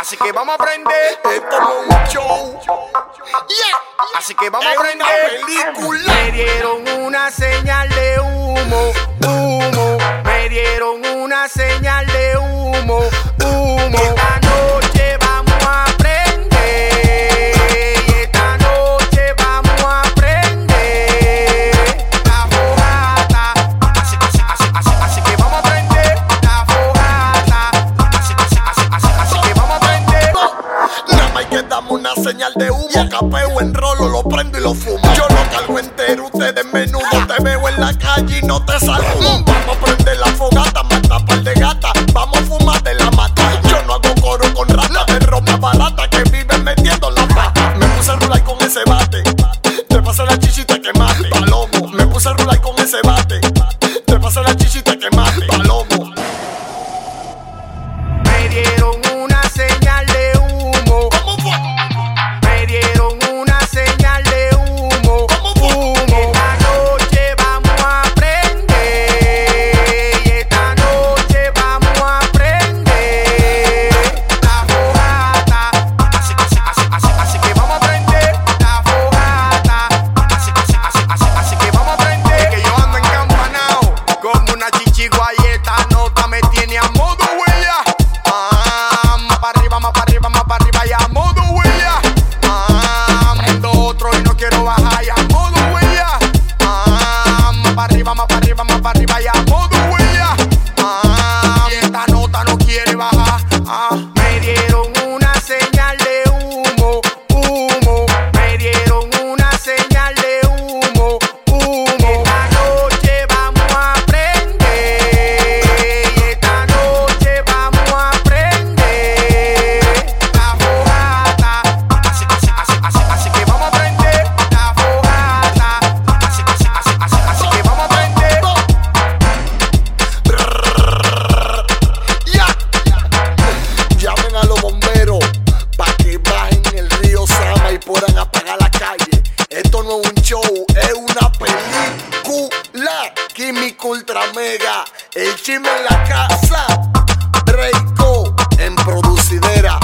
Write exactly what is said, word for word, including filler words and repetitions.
Así que vamos a aprender. Esto es un show. Yeah. Así que vamos Es a aprender. una película. Me dieron una señal de humo, humo. Me dieron una señal de humo, humo. Esta noche vamos a aprender. Y esta noche vamos a aprender. La fogata. Así, así, así, así, así que vamos a aprender. La fogata. Así, así, así, así, así que vamos a aprender. Nada más que dame una señal de humo. Capeo en rolo, lo prendo y lo fumo. Yo lo cargo entero, ustedes menudo. Te veo en la calle y no te saludo. Vamos a prender la fogata, mata par de gata. Vamos a fumar de la mata. Yo no hago coro con rata de ropa barata que viven metiendo la pata. Me puse a rular con ese bate. Te pasé la chichita que mate. Palomo. Me puse a rular con ese bate. Te pasé la chichita que mate. Palomo. Me dieron una señal de humo. ¿Cómo fue? Me dieron una señal de humo, humo. Esta noche vamos a aprender. Y esta noche vamos a aprender. La fogata. Así, así, así, así, así que vamos a aprender. La fogata. Así, así, así, así, así que vamos a aprender. Que yo ando encampanao como una chichigua y esta nota me tiene a modo huella. Ah, más para arriba, más para arriba, más para arriba y a modo huella. Ah, prendo otro y no quiero bajar y a modo huella. Ah, más para arriba, más para arriba, más para arriba y a modo huella. Ah, y esta nota no quiere bajar. Ah, me dieron una señal de humo, humo. Me dieron una señal de humo, humo. Esta noche vamos a aprender. Y esta noche vamos a aprender. La fogata. Así, así, así, así, así que vamos a aprender. La fogata. Así, así, así, así, así que vamos a aprender. Ya. Llamen a los bomberos para que bajen el río Sama y puedan apagar la calle. Esto no es un show, es una película. Químico Ultra Mega, el chisme en la casa. Breako en producidera.